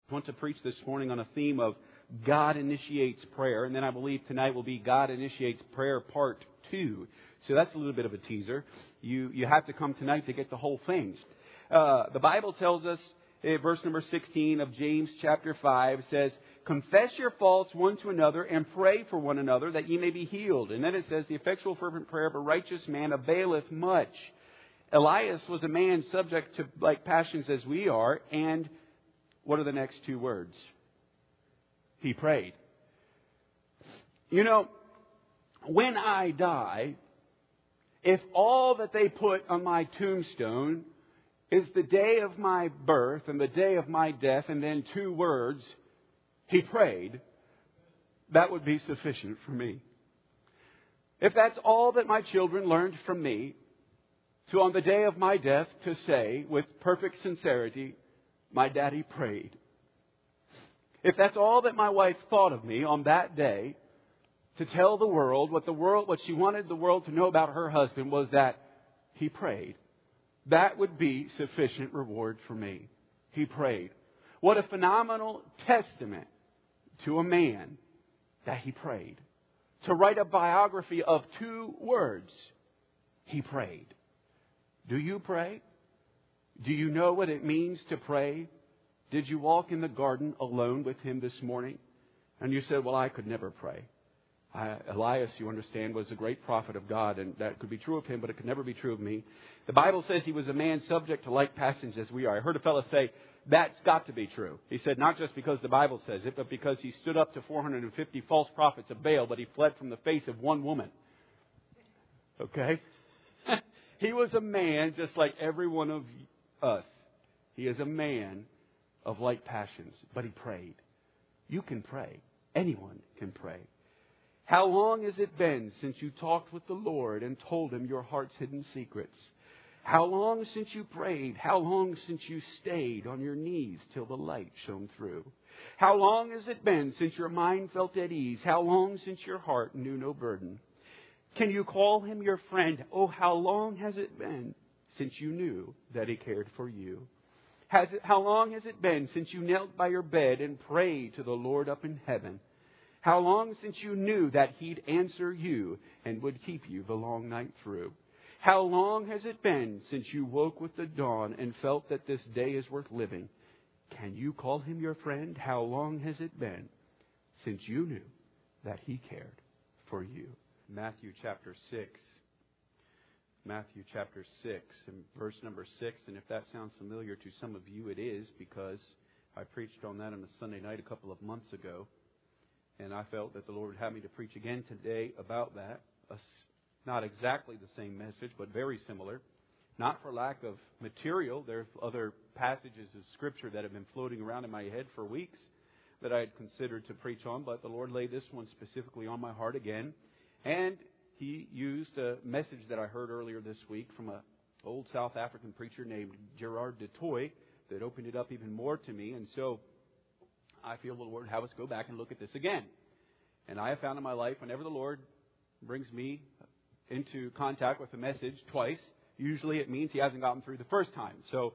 I want to preach this morning on a theme of God initiates prayer. And then I believe tonight will be God initiates prayer part 2. So that's a little bit of a teaser. You have to come tonight to get the whole thing. The Bible tells us, verse number 16 of James chapter 5 says, confess your faults one to another and pray for one another that ye may be healed. And then it says, the effectual fervent prayer of a righteous man availeth much. Elias was a man subject to like passions as we are. And what are the next two words? He prayed. You know, when I die, if all that they put on my tombstone is the day of my birth and the day of my death and then two words, he prayed, that would be sufficient for me. If that's all that my children learned from me, to on the day of my death to say with perfect sincerity, my daddy prayed. If that's all that my wife thought of me on that day, to tell the world what she wanted the world to know about her husband was that he prayed. That would be sufficient reward for me. He prayed. What a phenomenal testament to a man that he prayed. To write a biography of two words, he prayed. Do you pray? Do you know what it means to pray? Did you walk in the garden alone with him this morning? And you said, well, I could never pray. Elias, you understand, was a great prophet of God, and that could be true of him, but it could never be true of me. The Bible says he was a man subject to like passions as we are. I heard a fellow say, that's got to be true. He said, not just because the Bible says it, but because he stood up to 450 false prophets of Baal, but he fled from the face of one woman. Okay? He was a man just like every one of us. He is a man of like passions, but he prayed. You can pray. Anyone can pray. How long has it been since you talked with the Lord and told Him your heart's hidden secrets? How long since you prayed? How long since you stayed on your knees till the light shone through? How long has it been since your mind felt at ease? How long since your heart knew no burden? Can you call Him your friend? Oh, how long has it been since you knew that He cared for you? How long has it been since you knelt by your bed and prayed to the Lord up in heaven? How long since you knew that He'd answer you and would keep you the long night through? How long has it been since you woke with the dawn and felt that this day is worth living? Can you call Him your friend? How long has it been since you knew that He cared for you? Matthew chapter 6. Matthew chapter 6 and verse number 6. And if that sounds familiar to some of you, it is, because I preached on that on a Sunday night a couple of months ago. And I felt that the Lord would have me to preach again today about that. Not exactly the same message, but very similar. Not for lack of material. There are other passages of Scripture that have been floating around in my head for weeks that I had considered to preach on. But the Lord laid this one specifically on my heart again. And He used a message that I heard earlier this week from an old South African preacher named Gerard du Toit that opened it up even more to me. And so I feel the Lord would have us go back and look at this again. And I have found in my life, whenever the Lord brings me into contact with a message twice, usually it means He hasn't gotten through the first time. So,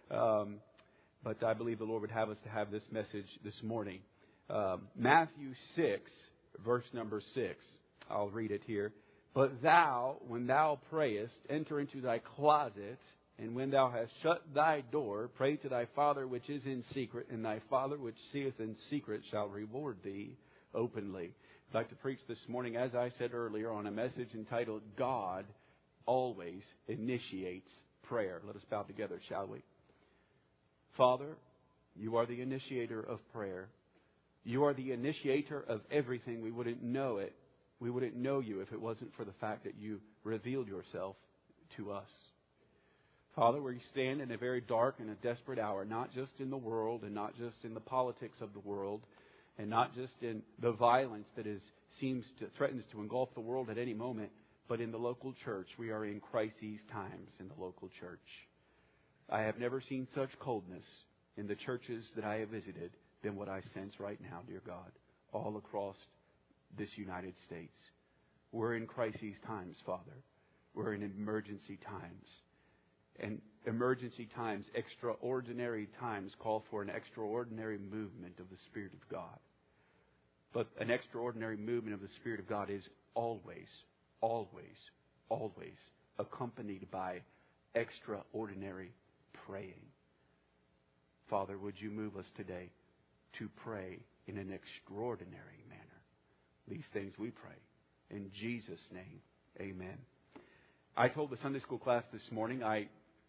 but I believe the Lord would have us to have this message this morning. Matthew 6, verse number 6. I'll read it here. But thou, when thou prayest, enter into thy closet, and when thou hast shut thy door, pray to thy Father which is in secret, and thy Father which seeth in secret shall reward thee openly. I'd like to preach this morning, as I said earlier, on a message entitled, God Always Initiates Prayer. Let us bow together, shall we? Father, You are the initiator of prayer. You are the initiator of everything. We wouldn't know it. We wouldn't know You if it wasn't for the fact that You revealed Yourself to us. Father, we stand in a very dark and a desperate hour, not just in the world and not just in the politics of the world and not just in the violence that threatens to engulf the world at any moment, but in the local church. We are in crises times in the local church. I have never seen such coldness in the churches that I have visited than what I sense right now, dear God, all across this United States. We're in crises times, Father. We're in emergency times. And emergency times, extraordinary times call for an extraordinary movement of the Spirit of God. But an extraordinary movement of the Spirit of God is always, always, always accompanied by extraordinary praying. Father, would you move us today to pray in an extraordinary manner? These things we pray. In Jesus' name, amen. I told the Sunday school class this morning, I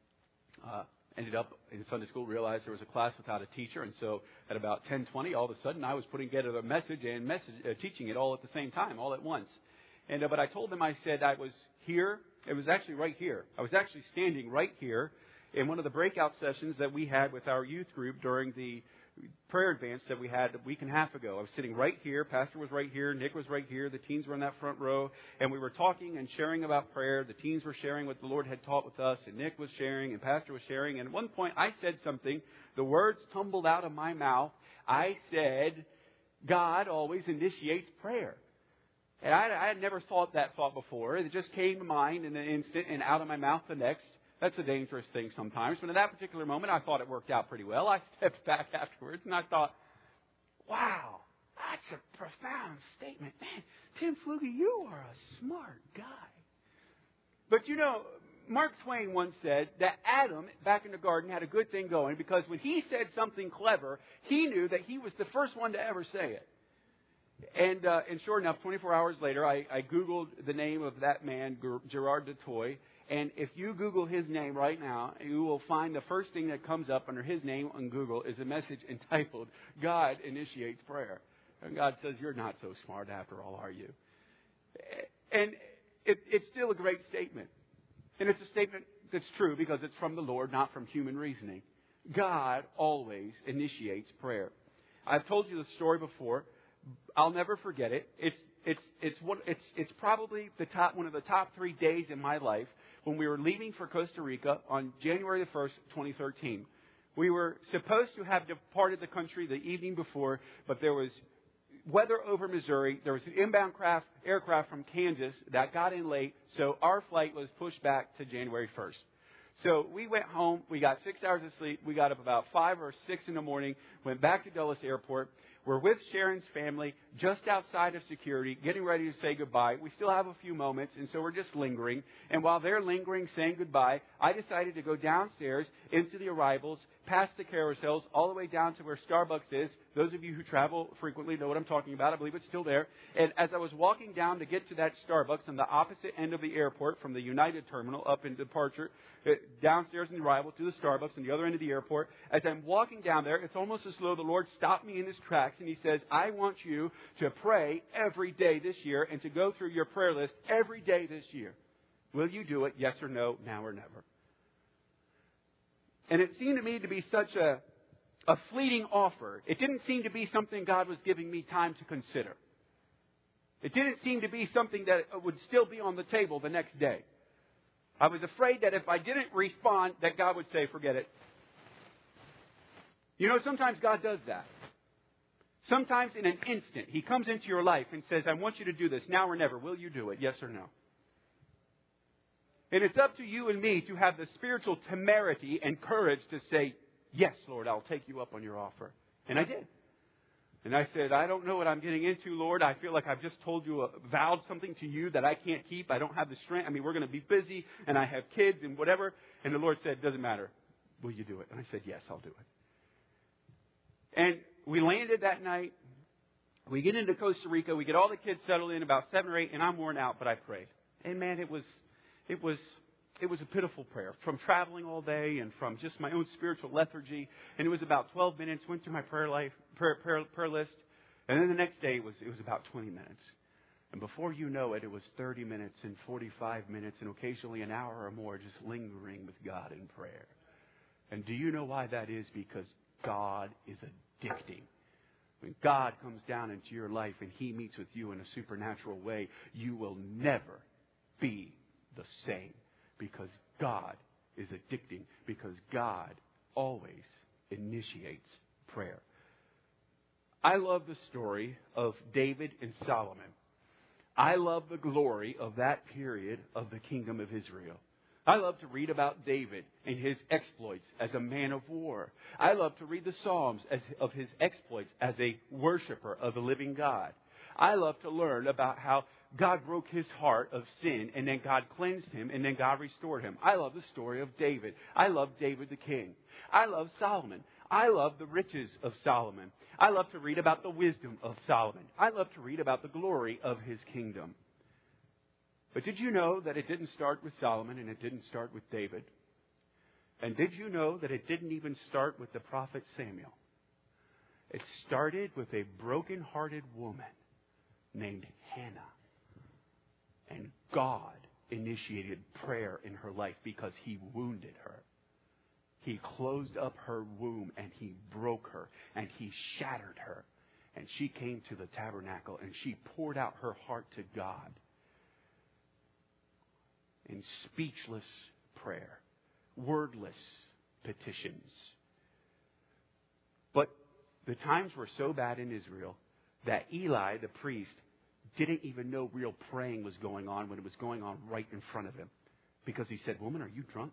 ended up in Sunday school, realized there was a class without a teacher, and so at about 10:20, all of a sudden, I was putting together a message and teaching it all at the same time, all at once. And but I told them, I said I was here. It was actually right here. I was actually standing right here in one of the breakout sessions that we had with our youth group during the prayer advance that we had a week and a half ago. I was sitting right here. Pastor was right here. Nick was right here. The teens were in that front row. And we were talking and sharing about prayer. The teens were sharing what the Lord had taught with us. And Nick was sharing. And Pastor was sharing. And at one point I said something. The words tumbled out of my mouth. I said, God always initiates prayer. And I had never thought that thought before. It just came to mind in an instant and out of my mouth the next. That's a dangerous thing sometimes. But in that particular moment, I thought it worked out pretty well. I stepped back afterwards and I thought, wow, that's a profound statement. Man, Tim Fluge, you are a smart guy. But you know, Mark Twain once said that Adam, back in the garden, had a good thing going because when he said something clever, he knew that he was the first one to ever say it. And sure enough, 24 hours later, I Googled the name of that man, Gerard Detoy. And if you Google his name right now, you will find the first thing that comes up under his name on Google is a message entitled, God Initiates Prayer. And God says, you're not so smart after all, are you? And it's still a great statement. And it's a statement that's true because it's from the Lord, not from human reasoning. God always initiates prayer. I've told you the story before. I'll never forget it. It's probably one of the top 3 days in my life when we were leaving for Costa Rica on January the 1st, 2013. We were supposed to have departed the country the evening before, but there was weather over Missouri. There was an inbound aircraft from Kansas that got in late, so our flight was pushed back to January 1st. So we went home. We got 6 hours of sleep. We got up about 5 or 6 in the morning, went back to Dulles Airport. We're with Sharon's family just outside of security, getting ready to say goodbye. We still have a few moments, and so we're just lingering. And while they're lingering, saying goodbye, I decided to go downstairs into the arrivals, past the carousels, all the way down to where Starbucks is. Those of you who travel frequently know what I'm talking about. I believe it's still there. And as I was walking down to get to that Starbucks on the opposite end of the airport from the United terminal up in departure, downstairs in the arrival to the Starbucks on the other end of the airport, as I'm walking down there, it's almost as though the Lord stopped me in his tracks and he says, I want you to pray every day this year and to go through your prayer list every day this year. Will you do it? Yes or no, now or never? And it seemed to me to be such a fleeting offer. It didn't seem to be something God was giving me time to consider. It didn't seem to be something that would still be on the table the next day. I was afraid that if I didn't respond, that God would say, forget it. You know, sometimes God does that. Sometimes in an instant, He comes into your life and says, I want you to do this now or never. Will you do it? Yes or no? And it's up to you and me to have the spiritual temerity and courage to say, yes, Lord, I'll take you up on your offer. And I did. And I said, I don't know what I'm getting into, Lord. I feel like I've just told you, vowed something to you that I can't keep. I don't have the strength. I mean, we're going to be busy and I have kids and whatever. And the Lord said, doesn't matter. Will you do it? And I said, yes, I'll do it. And we landed that night. We get into Costa Rica. We get all the kids settled in, about 7 or 8, and I'm worn out, but I prayed. And man, it was a pitiful prayer from traveling all day and from just my own spiritual lethargy. And it was about 12 minutes, went through my prayer list. And then the next day it was about 20 minutes. And before you know it, it was 30 minutes and 45 minutes and occasionally an hour or more just lingering with God in prayer. And do you know why that is? Because God is addicting. When God comes down into your life and He meets with you in a supernatural way, you will never be the same. Because God is addicting. Because God always initiates prayer. I love the story of David and Solomon. I love the glory of that period of the kingdom of Israel. I love to read about David and his exploits as a man of war. I love to read the Psalms of his exploits as a worshiper of the living God. I love to learn about how God broke his heart of sin, and then God cleansed him, and then God restored him. I love the story of David. I love David the king. I love Solomon. I love the riches of Solomon. I love to read about the wisdom of Solomon. I love to read about the glory of his kingdom. But did you know that it didn't start with Solomon and it didn't start with David? And did you know that it didn't even start with the prophet Samuel? It started with a broken-hearted woman named Hannah. And God initiated prayer in her life because he wounded her. He closed up her womb and he broke her and he shattered her. And she came to the tabernacle and she poured out her heart to God in speechless prayer, wordless petitions. But the times were so bad in Israel that Eli, the priest, didn't even know real praying was going on when it was going on right in front of him. Because he said, "Woman, are you drunk?"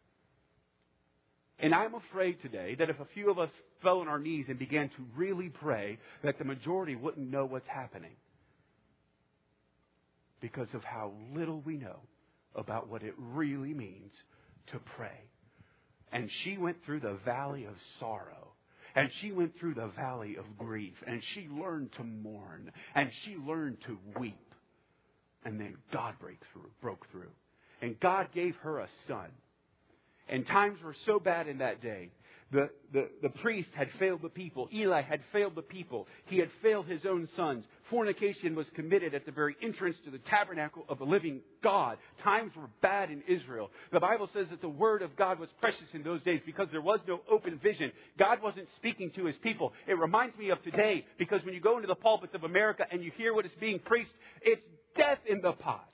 And I'm afraid today that if a few of us fell on our knees and began to really pray, that the majority wouldn't know what's happening. Because of how little we know about what it really means to pray. And she went through the valley of sorrow. And she went through the valley of grief. And she learned to mourn. And she learned to weep. And then God broke through. And God gave her a son. And times were so bad in that day. The priest had failed the people. Eli had failed the people. He had failed his own sons. Fornication was committed at the very entrance to the tabernacle of the living God. Times were bad in Israel. The Bible says that the word of God was precious in those days because there was no open vision. God wasn't speaking to his people. It reminds me of today because when you go into the pulpits of America and you hear what is being preached, it's death in the pot.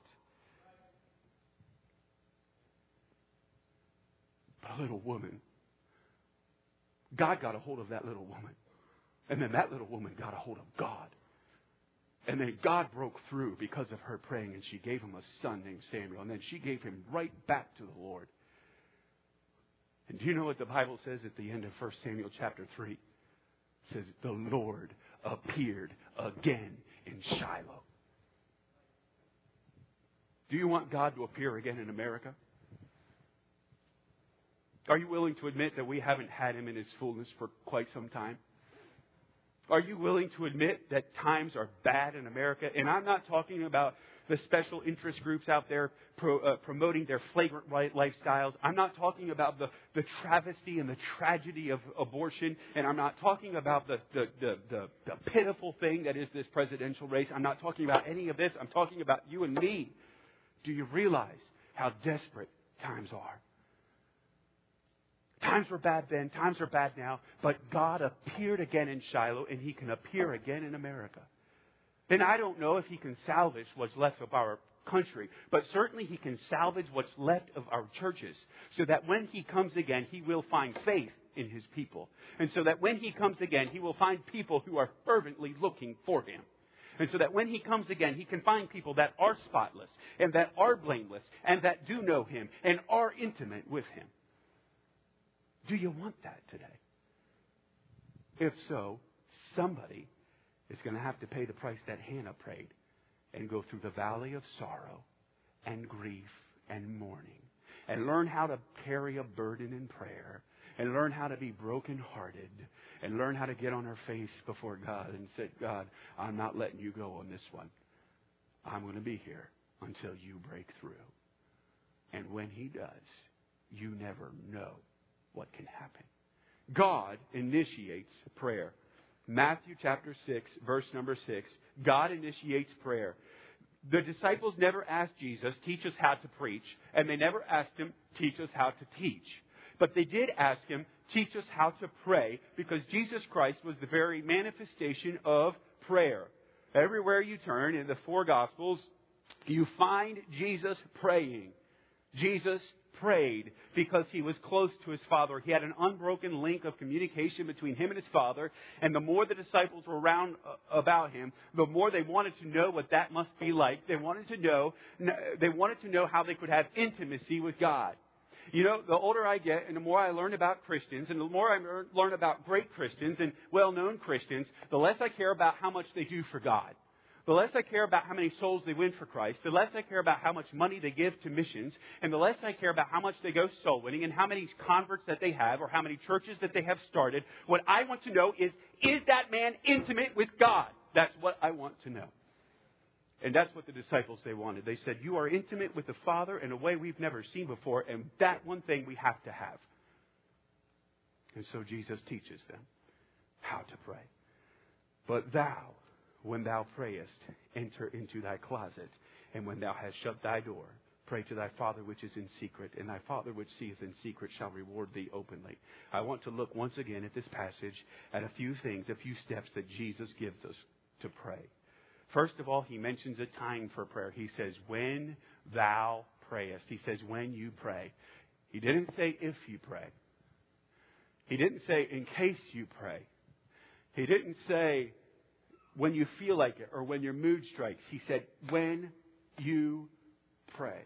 But a little woman, God got a hold of that little woman. And then that little woman got a hold of God. And then God broke through because of her praying, and she gave him a son named Samuel. And then she gave him right back to the Lord. And do you know what the Bible says at the end of 1 Samuel chapter 3? It says, the Lord appeared again in Shiloh. Do you want God to appear again in America? Are you willing to admit that we haven't had him in his fullness for quite some time? Are you willing to admit that times are bad in America? And I'm not talking about the special interest groups out there promoting their flagrant lifestyles. I'm not talking about the travesty and the tragedy of abortion. And I'm not talking about the pitiful thing that is this presidential race. I'm not talking about any of this. I'm talking about you and me. Do you realize how desperate times are? Times were bad then, times are bad now, but God appeared again in Shiloh, and he can appear again in America. And I don't know if he can salvage what's left of our country, but certainly he can salvage what's left of our churches, so that when he comes again, he will find faith in his people. And so that when he comes again, he will find people who are fervently looking for him. And so that when he comes again, he can find people that are spotless, and that are blameless, and that do know him, and are intimate with him. Do you want that today? If so, somebody is going to have to pay the price that Hannah paid and go through the valley of sorrow and grief and mourning and learn how to carry a burden in prayer and learn how to be brokenhearted and learn how to get on her face before God and say, God, I'm not letting you go on this one. I'm going to be here until you break through. And when he does, you never know what can happen. God initiates prayer. Matthew chapter 6, verse number 6. God initiates prayer. The disciples never asked Jesus, teach us how to preach. And they never asked him, teach us how to teach. But they did ask him, teach us how to pray. Because Jesus Christ was the very manifestation of prayer. Everywhere you turn in the four Gospels, you find Jesus praying. Jesus prayed because he was close to his Father. He had an unbroken link of communication between him and his Father. And the more the disciples were around about him, the more they wanted to know what that must be like. They wanted to know how they could have intimacy with God. You know, the older I get and the more I learn about Christians and the more I learn about great Christians and well-known Christians, the less I care about how much they do for God. The less I care about how many souls they win for Christ, the less I care about how much money they give to missions, and the less I care about how much they go soul winning and how many converts that they have or how many churches that they have started. What I want to know is that man intimate with God? That's what I want to know. And that's what the disciples, they wanted. They said, you are intimate with the Father in a way we've never seen before, and that one thing we have to have. And so Jesus teaches them how to pray. But thou, when thou prayest, enter into thy closet, and when thou hast shut thy door, pray to thy Father which is in secret, and thy Father which seeth in secret shall reward thee openly. I want to look once again at this passage at a few things, a few steps that Jesus gives us to pray. First of all, he mentions a time for prayer. He says, when thou prayest. He says, when you pray. He didn't say if you pray. He didn't say in case you pray. He didn't say when you feel like it or when your mood strikes. He said, when you pray.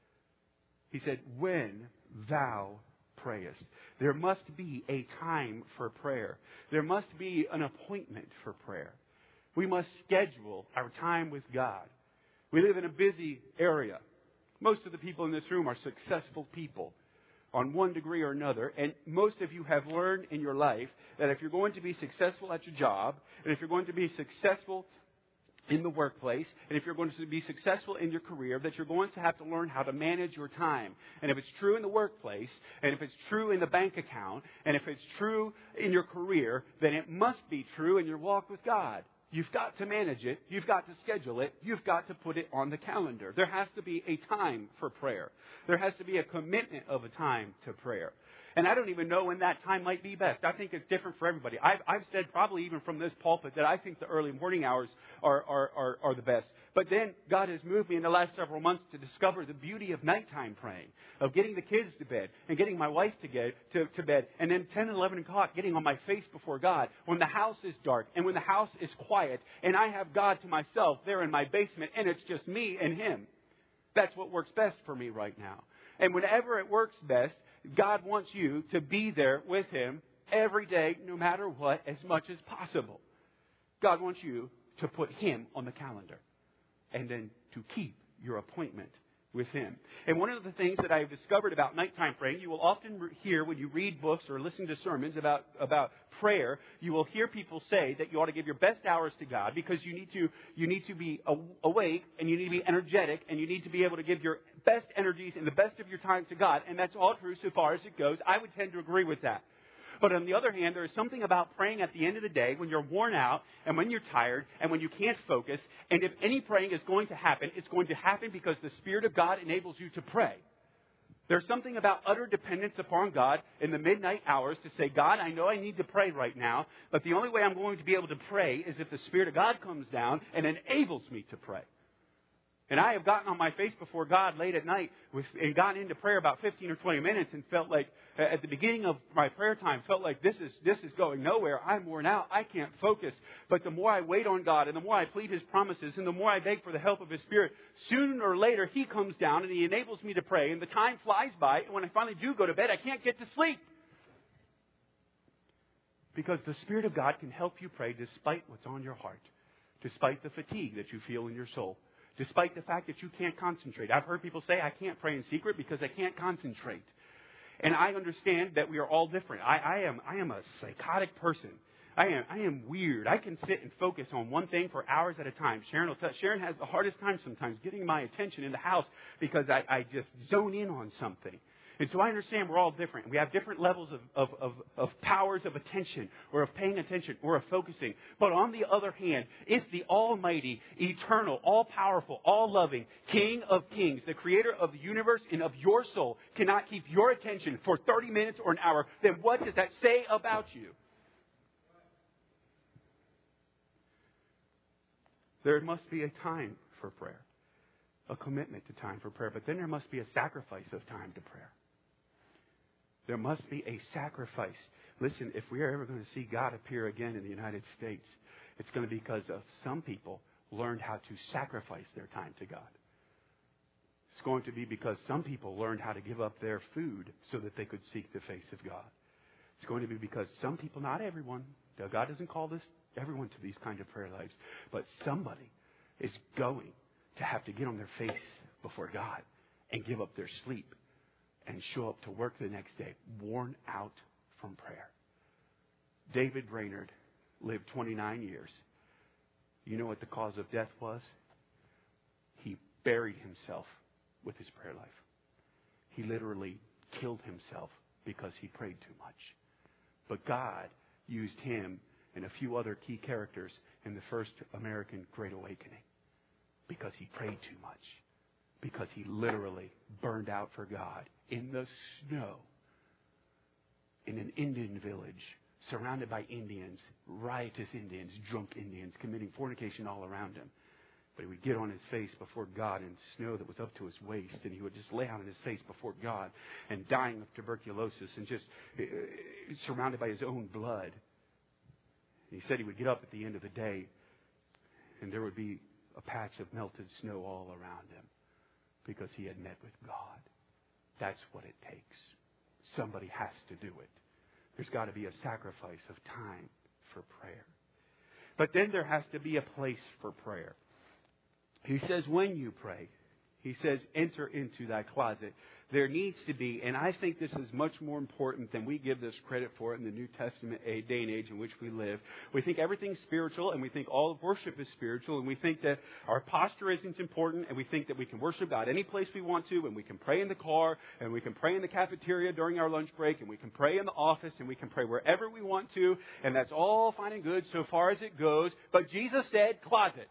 He said, when thou prayest. There must be a time for prayer. There must be an appointment for prayer. We must schedule our time with God. We live in a busy area. Most of the people in this room are successful people on one degree or another. And most of you have learned in your life that if you're going to be successful at your job, and if you're going to be successful in the workplace, and if you're going to be successful in your career, that you're going to have to learn how to manage your time. And if it's true in the workplace, and if it's true in the bank account, and if it's true in your career, then it must be true in your walk with God. You've got to manage it. You've got to schedule it. You've got to put it on the calendar. There has to be a time for prayer. There has to be a commitment of a time to prayer. And I don't even know when that time might be best. I think it's different for everybody. I've said probably even from this pulpit that I think the early morning hours are the best. But then God has moved me in the last several months to discover the beauty of nighttime praying, of getting the kids to bed and getting my wife to bed, and then 10 and 11 o'clock getting on my face before God when the house is dark and when the house is quiet and I have God to myself there in my basement and it's just me and Him. That's what works best for me right now. And whenever it works best, God wants you to be there with Him every day, no matter what, as much as possible. God wants you to put Him on the calendar and then to keep your appointment with Him. And one of the things that I've discovered about nighttime praying, you will often hear when you read books or listen to sermons about prayer, you will hear people say that you ought to give your best hours to God because you need to be awake and you need to be energetic and you need to be able to give your best energies and the best of your time to God. And that's all true so far as it goes. I would tend to agree with that. But on the other hand, there is something about praying at the end of the day when you're worn out and when you're tired and when you can't focus. And if any praying is going to happen, it's going to happen because the Spirit of God enables you to pray. There's something about utter dependence upon God in the midnight hours to say, God, I know I need to pray right now, but the only way I'm going to be able to pray is if the Spirit of God comes down and enables me to pray. And I have gotten on my face before God late at night and gotten into prayer about 15 or 20 minutes and felt like at the beginning of my prayer time, felt like this is going nowhere. I'm worn out. I can't focus. But the more I wait on God and the more I plead His promises and the more I beg for the help of His Spirit, sooner or later He comes down and He enables me to pray. And the time flies by. And when I finally do go to bed, I can't get to sleep. Because the Spirit of God can help you pray despite what's on your heart, despite the fatigue that you feel in your soul. Despite the fact that you can't concentrate. I've heard people say, I can't pray in secret because I can't concentrate. And I understand that we are all different. I am a psychotic person. I am weird. I can sit and focus on one thing for hours at a time. Sharon will tell. Sharon has the hardest time sometimes getting my attention in the house because I just zone in on something. And so I understand we're all different. We have different levels of powers of attention or of paying attention or of focusing. But on the other hand, if the almighty, eternal, all-powerful, all-loving King of Kings, the creator of the universe and of your soul, cannot keep your attention for 30 minutes or an hour, then what does that say about you? There must be a time for prayer. a commitment to time for prayer, but then there must be a sacrifice of time to prayer. There must be a sacrifice. Listen, if we are ever going to see God appear again in the United States, it's going to be because of some people learned how to sacrifice their time to God. It's going to be because some people learned how to give up their food so that they could seek the face of God. It's going to be because some people, not everyone, God doesn't call everyone to these kinds of prayer lives, but somebody is going to have to get on their face before God and give up their sleep and show up to work the next day, worn out from prayer. David Brainerd lived 29 years. You know what the cause of death was? He buried himself with his prayer life. He literally killed himself because he prayed too much. But God used him and a few other key characters in the first American Great Awakening because he prayed too much. Because he literally burned out for God in the snow in an Indian village, surrounded by Indians, riotous Indians, drunk Indians, committing fornication all around him. But he would get on his face before God in snow that was up to his waist, and he would just lay out on his face before God and dying of tuberculosis and just surrounded by his own blood. And he said he would get up at the end of the day and there would be a patch of melted snow all around him because he had met with God. That's what it takes. Somebody has to do it. There's got to be a sacrifice of time for prayer. But then there has to be a place for prayer. He says, when you pray, he says, enter into thy closet. There needs to be, and I think this is much more important than we give this credit for in the New Testament day and age in which we live. We think everything's spiritual, and we think all of worship is spiritual, and we think that our posture isn't important, and we think that we can worship God any place we want to, and we can pray in the car, and we can pray in the cafeteria during our lunch break, and we can pray in the office, and we can pray wherever we want to, and that's all fine and good so far as it goes. But Jesus said, closet.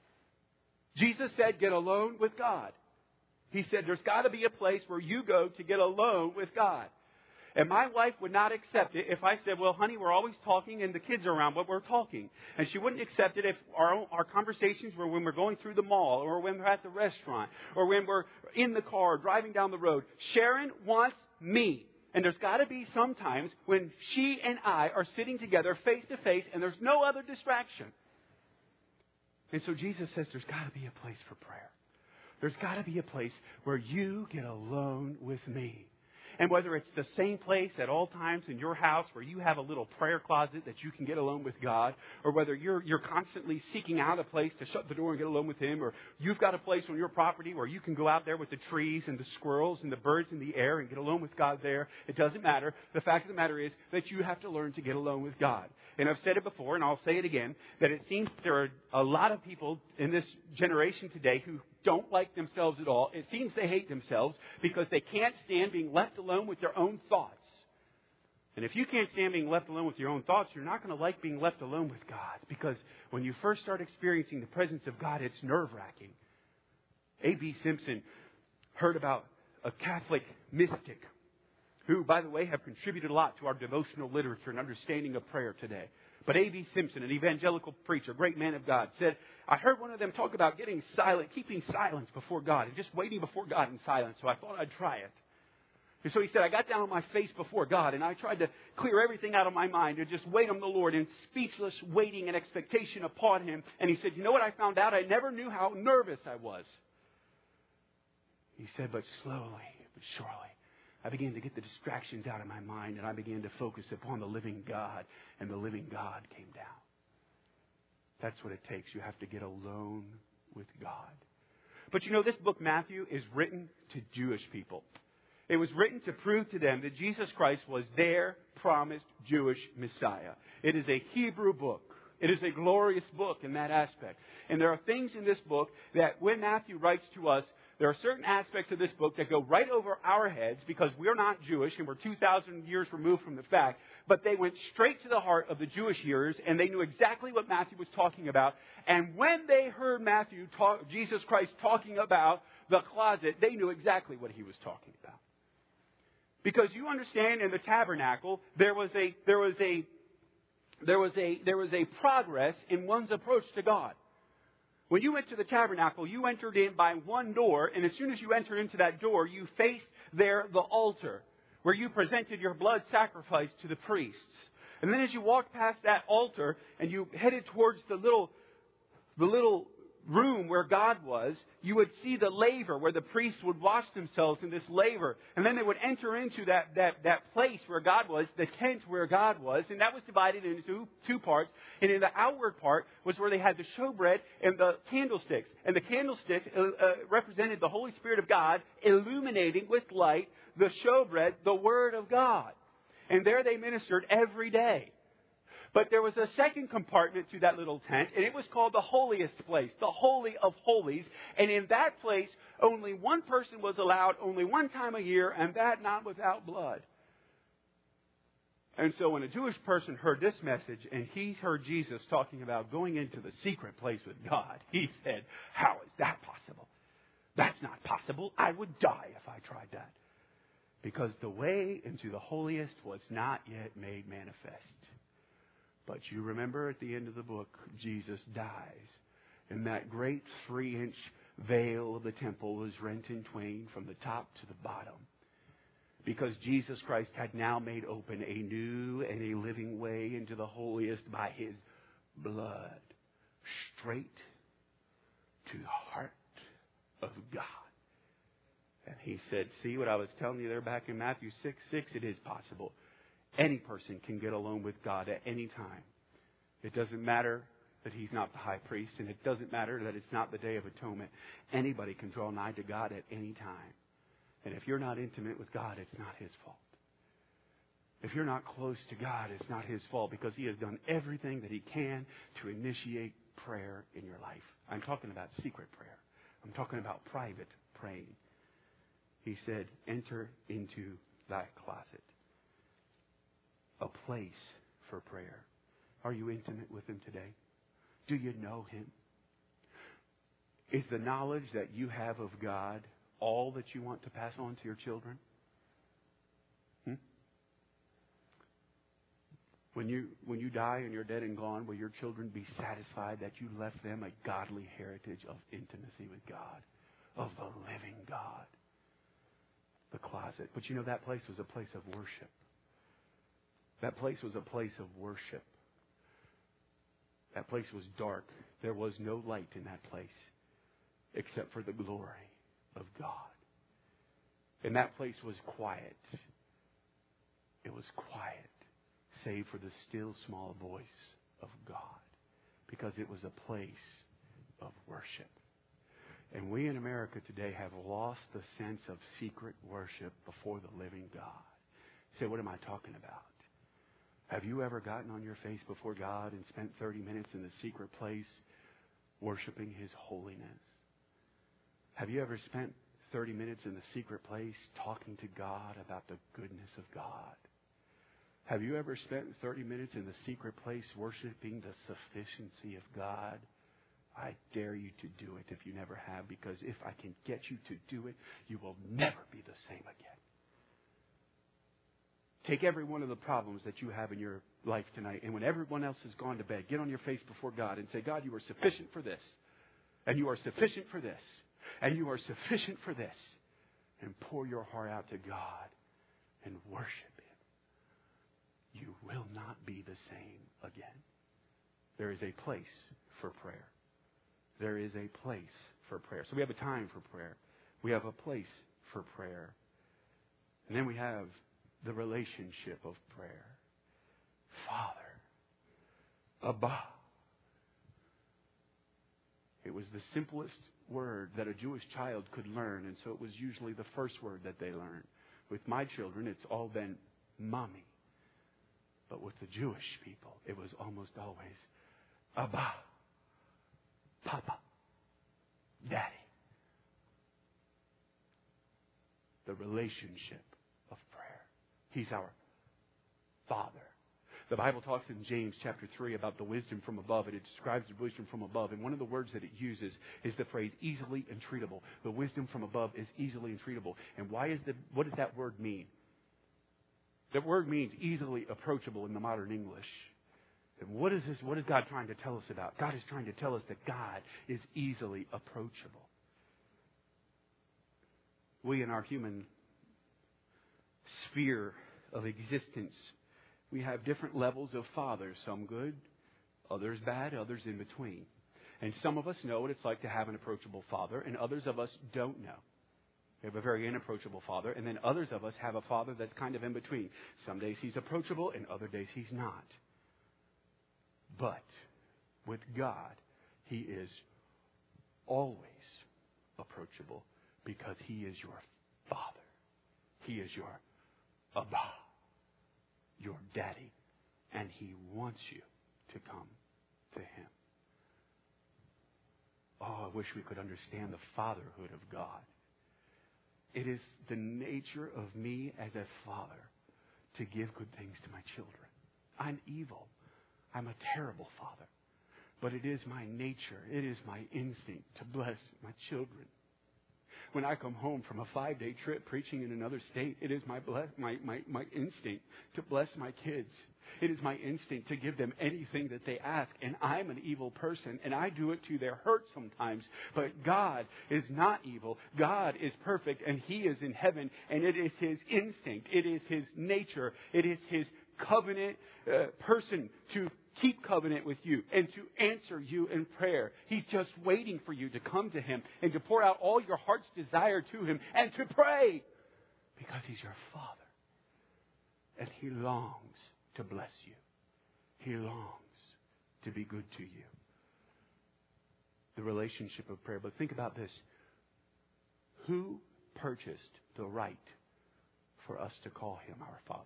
Jesus said, get alone with God. He said, there's got to be a place where you go to get alone with God. And my wife would not accept it if I said, well, honey, we're always talking and the kids are around, but we're talking. And she wouldn't accept it if our conversations were when we're going through the mall or when we're at the restaurant or when we're in the car driving down the road. Sharon wants me. And there's got to be some times when she and I are sitting together face to face and there's no other distraction. And so Jesus says there's got to be a place for prayer. There's got to be a place where you get alone with me. And whether it's the same place at all times in your house where you have a little prayer closet that you can get alone with God, or whether you're constantly seeking out a place to shut the door and get alone with Him, or you've got a place on your property where you can go out there with the trees and the squirrels and the birds in the air and get alone with God there. It doesn't matter. The fact of the matter is that you have to learn to get alone with God. And I've said it before, and I'll say it again, that it seems there are a lot of people in this generation today who don't like themselves at all. It seems they hate themselves because they can't stand being left alone with their own thoughts. And if you can't stand being left alone with your own thoughts, you're not going to like being left alone with God. Because when you first start experiencing the presence of God, it's nerve-wracking. A.B. Simpson heard about a Catholic mystic who, by the way, have contributed a lot to our devotional literature and understanding of prayer today. But A.B. Simpson, an evangelical preacher, great man of God, said, I heard one of them talk about getting silent, keeping silence before God, and just waiting before God in silence, so I thought I'd try it. And so he said, I got down on my face before God, and I tried to clear everything out of my mind and just wait on the Lord in speechless waiting and expectation upon Him. And he said, you know what I found out? I never knew how nervous I was. He said, but slowly, but surely, I began to get the distractions out of my mind, and I began to focus upon the living God, and the living God came down. That's what it takes. You have to get alone with God. But you know, this book, Matthew, is written to Jewish people. It was written to prove to them that Jesus Christ was their promised Jewish Messiah. It is a Hebrew book. It is a glorious book in that aspect. And there are things in this book that when Matthew writes to us, there are certain aspects of this book that go right over our heads because we're not Jewish and we're 2,000 years removed from the fact. But they went straight to the heart of the Jewish hearers and they knew exactly what Matthew was talking about. And when they heard Jesus Christ talking about the closet, they knew exactly what He was talking about. Because you understand, in the tabernacle, there was a progress in one's approach to God. When you went to the tabernacle, you entered in by one door, and as soon as you entered into that door, you faced there the altar, where you presented your blood sacrifice to the priests. And then as you walked past that altar, and you headed towards the little room where God was, you would see the laver where the priests would wash themselves in this laver. And then they would enter into that place where God was, the tent where God was, and that was divided into two parts. And in the outward part was where they had the showbread and the candlesticks. And the candlesticks represented the Holy Spirit of God illuminating with light the showbread, the Word of God. And there they ministered every day. But there was a second compartment to that little tent, and it was called the holiest place, the Holy of Holies. And in that place, only one person was allowed only one time a year, and that not without blood. And so when a Jewish person heard this message, and he heard Jesus talking about going into the secret place with God, he said, "How is that possible? That's not possible. I would die if I tried that." Because the way into the holiest was not yet made manifest. But you remember at the end of the book, Jesus dies. And that great 3-inch veil of the temple was rent in twain from the top to the bottom. Because Jesus Christ had now made open a new and a living way into the holiest by His blood. Straight to the heart of God. And He said, see what I was telling you there back in Matthew 6:6? It is possible. Any person can get alone with God at any time. It doesn't matter that He's not the high priest, and it doesn't matter that it's not the Day of Atonement. Anybody can draw nigh to God at any time. And if you're not intimate with God, it's not His fault. If you're not close to God, it's not His fault, because He has done everything that He can to initiate prayer in your life. I'm talking about secret prayer. I'm talking about private praying. He said, enter into thy closet. A place for prayer. Are you intimate with Him today? Do you know Him? Is the knowledge that you have of God all that you want to pass on to your children? When you die and you're dead and gone, will your children be satisfied that you left them a godly heritage of intimacy with God, of the living God? The closet. But you know, that place was a place of worship. That place was a place of worship. That place was dark. There was no light in that place except for the glory of God. And that place was quiet. It was quiet, save for the still small voice of God, because it was a place of worship. And we in America today have lost the sense of secret worship before the living God. You say, what am I talking about? Have you ever gotten on your face before God and spent 30 minutes in the secret place worshiping His holiness? Have you ever spent 30 minutes in the secret place talking to God about the goodness of God? Have you ever spent 30 minutes in the secret place worshiping the sufficiency of God? I dare you to do it if you never have, because if I can get you to do it, you will never be the same again. Take every one of the problems that you have in your life tonight, and when everyone else has gone to bed, get on your face before God and say, God, you are sufficient for this, and you are sufficient for this, and you are sufficient for this, and pour your heart out to God and worship Him. You will not be the same again. There is a place for prayer. There is a place for prayer. So we have a time for prayer. We have a place for prayer. And then we have the relationship of prayer. Father. Abba. It was the simplest word that a Jewish child could learn, and so it was usually the first word that they learned. With my children, it's all been mommy. But with the Jewish people, it was almost always Abba. Papa. Daddy. The relationship of prayer. He's our Father. The Bible talks in James chapter 3 about the wisdom from above, and it describes the wisdom from above. And one of the words that it uses is the phrase easily entreatable. The wisdom from above is easily entreatable. And what does that word mean? That word means easily approachable in the modern English. And what is this? What is God trying to tell us about? God is trying to tell us that God is easily approachable. We in our human sphere of existence, we have different levels of fathers, some good, others bad, others in between. And some of us know what it's like to have an approachable father, and others of us don't know. We have a very inapproachable father, and then others of us have a father that's kind of in between. Some days he's approachable, and other days he's not. But with God, He is always approachable because He is your Father. He is your Abba, your Daddy, and He wants you to come to Him. Oh, I wish we could understand the fatherhood of God. It is the nature of me as a father to give good things to my children. I'm evil. I'm a terrible father. But it is my nature, it is my instinct to bless my children. When I come home from a 5-day trip preaching in another state, it is my instinct to bless my kids. It is my instinct to give them anything that they ask. And I'm an evil person, and I do it to their hurt sometimes. But God is not evil. God is perfect, and He is in heaven. And it is His instinct. It is His nature. It is His covenant person to keep covenant with you and to answer you in prayer. He's just waiting for you to come to Him and to pour out all your heart's desire to Him and to pray because He's your Father. And He longs to bless you. He longs to be good to you. The relationship of prayer. But think about this. Who purchased the right for us to call Him our Father?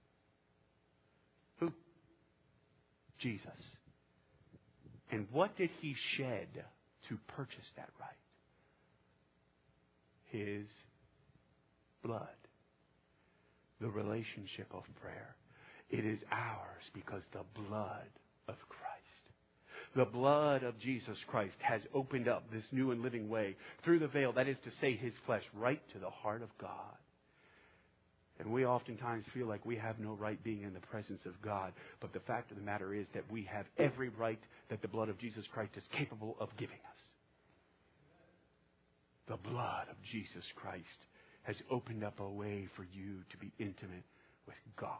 Who? Jesus. And what did He shed to purchase that right? His blood. The relationship of prayer. It is ours because the blood of Christ. The blood of Jesus Christ has opened up this new and living way through the veil, that is to say, His flesh, right to the heart of God. And we oftentimes feel like we have no right being in the presence of God. But the fact of the matter is that we have every right that the blood of Jesus Christ is capable of giving us. The blood of Jesus Christ has opened up a way for you to be intimate with God.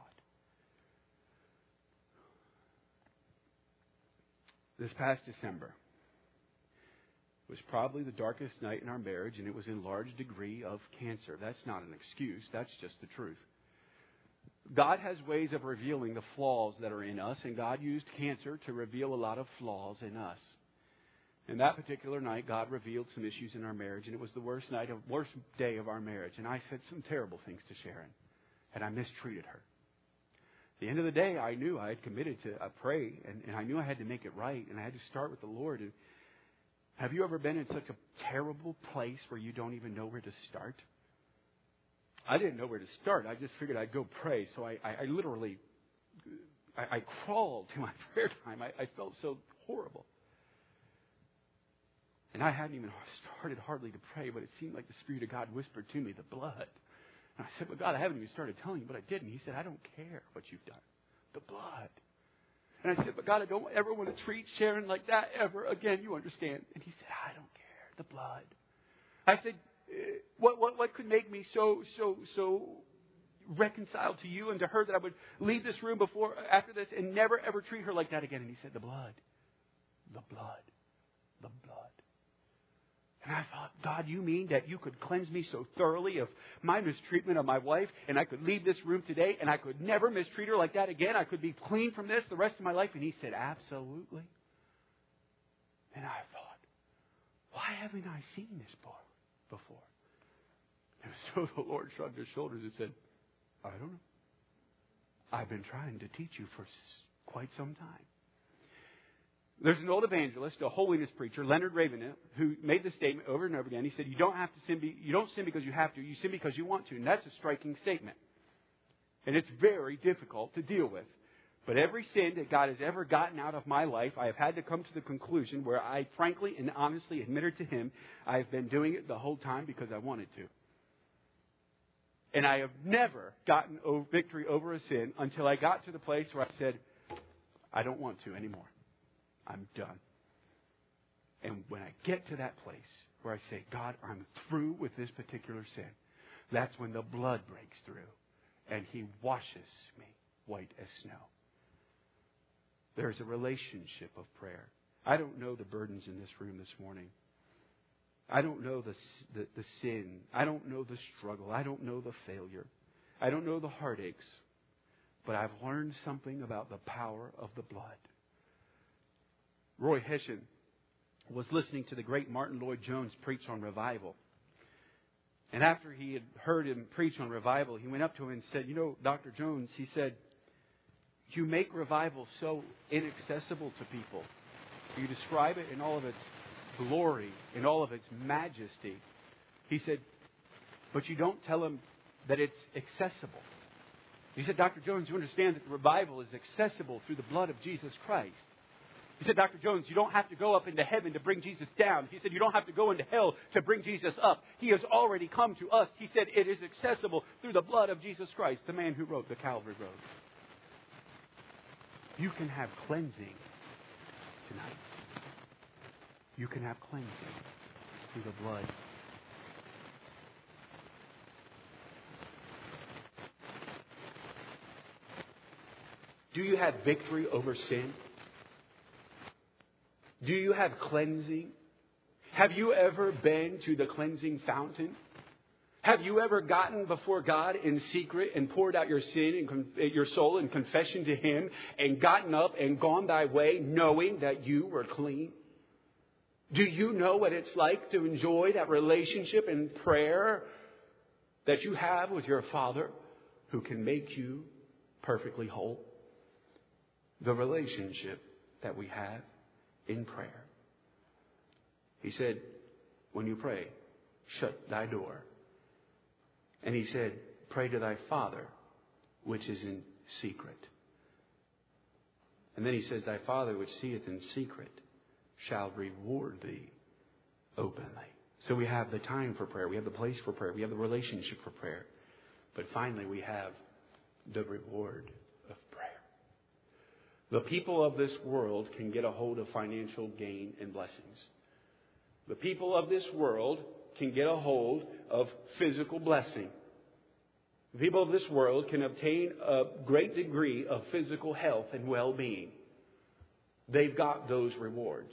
This past December was probably the darkest night in our marriage, and it was in large degree of cancer. That's not an excuse. That's just the truth. God has ways of revealing the flaws that are in us, and God used cancer to reveal a lot of flaws in us. And that particular night, God revealed some issues in our marriage, and it was the worst day of our marriage. And I said some terrible things to Sharon, and I mistreated her. At the end of the day, I knew I had committed to pray, and I knew I had to make it right, and I had to start with the Lord. And have you ever been in such a terrible place where you don't even know where to start? I didn't know where to start. I just figured I'd go pray. So I literally crawled to my prayer time. I felt so horrible. And I hadn't even started hardly to pray, but it seemed like the Spirit of God whispered to me, the blood. And I said, but God, I haven't even started telling you, but I didn't. He said, I don't care what you've done. The blood. And I said, but God, I don't ever want to treat Sharon like that ever again. You understand? And He said, I don't care. The blood. I said, what could make me so reconciled to you and to her that I would leave this room after this and never ever treat her like that again? And He said, the blood. The blood. The blood. And I thought, God, you mean that you could cleanse me so thoroughly of my mistreatment of my wife, and I could leave this room today, and I could never mistreat her like that again? I could be clean from this the rest of my life? And He said, absolutely. And I thought, why haven't I seen this before? And so the Lord shrugged His shoulders and said, I don't know. I've been trying to teach you for quite some time. There's an old evangelist, a holiness preacher, Leonard Ravenhill, who made this statement over and over again. He said, you don't sin because you have to, you sin because you want to. And that's a striking statement. And it's very difficult to deal with. But every sin that God has ever gotten out of my life, I have had to come to the conclusion where I frankly and honestly admitted to Him, I've been doing it the whole time because I wanted to. And I have never gotten victory over a sin until I got to the place where I said, I don't want to anymore. I'm done. And when I get to that place where I say, God, I'm through with this particular sin, that's when the blood breaks through and He washes me white as snow. There's a relationship of prayer. I don't know the burdens in this room this morning. I don't know the sin. I don't know the struggle. I don't know the failure. I don't know the heartaches. But I've learned something about the power of the blood. Roy Hession was listening to the great Martin Lloyd-Jones preach on revival. And after he had heard him preach on revival, he went up to him and said, you know, Dr. Jones, he said, you make revival so inaccessible to people. You describe it in all of its glory, in all of its majesty. He said, but you don't tell them that it's accessible. He said, Dr. Jones, you understand that the revival is accessible through the blood of Jesus Christ. He said, Dr. Jones, you don't have to go up into heaven to bring Jesus down. He said, you don't have to go into hell to bring Jesus up. He has already come to us. He said, it is accessible through the blood of Jesus Christ, the man who wrote the Calvary Road. You can have cleansing tonight. You can have cleansing through the blood. Do you have victory over sin? Do you have cleansing? Have you ever been to the cleansing fountain? Have you ever gotten before God in secret and poured out your sin and your soul in confession to Him and gotten up and gone thy way knowing that you were clean? Do you know what it's like to enjoy that relationship in prayer that you have with your Father who can make you perfectly whole? The relationship that we have in prayer. He said, when you pray, shut thy door. And He said, pray to thy Father, which is in secret. And then He says, thy Father, which seeth in secret, shall reward thee openly. So we have the time for prayer. We have the place for prayer. We have the relationship for prayer. But finally, we have the reward of prayer. The people of this world can get a hold of financial gain and blessings. The people of this world can get a hold of physical blessing. The people of this world can obtain a great degree of physical health and well-being. They've got those rewards.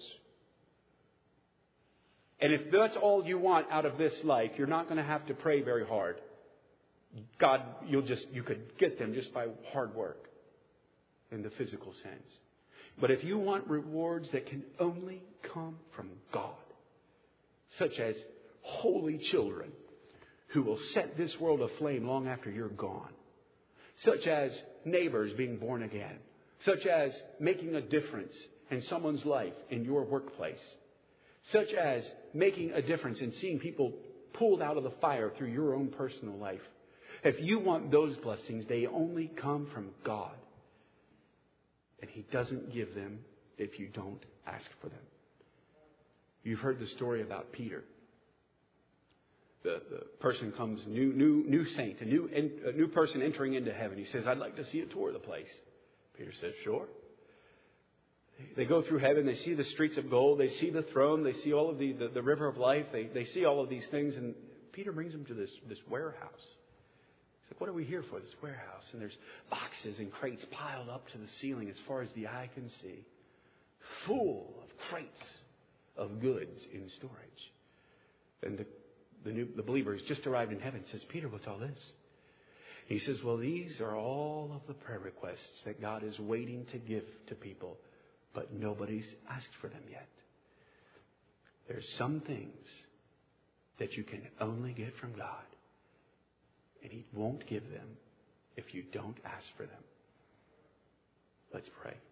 And if that's all you want out of this life, you're not going to have to pray very hard. God, you could get them just by hard work in the physical sense. But if you want rewards that can only come from God, such as holy children who will set this world aflame long after you're gone, such as neighbors being born again, such as making a difference in someone's life in your workplace, such as making a difference in seeing people pulled out of the fire through your own personal life. If you want those blessings, they only come from God. And He doesn't give them if you don't ask for them. You've heard the story about Peter. The person comes, new saint, a new person entering into heaven. He says, I'd like to see a tour of the place. Peter says, sure. They go through heaven. They see the streets of gold. They see the throne. They see all of the river of life. They see all of these things. And Peter brings them to this warehouse. He's like, what are we here for, this warehouse? And there's boxes and crates piled up to the ceiling as far as the eye can see. Full of crates of goods in storage. And the believer who's just arrived in heaven says, Peter, what's all this? He says, well, these are all of the prayer requests that God is waiting to give to people, but nobody's asked for them yet. There's some things that you can only get from God, and He won't give them if you don't ask for them. Let's pray.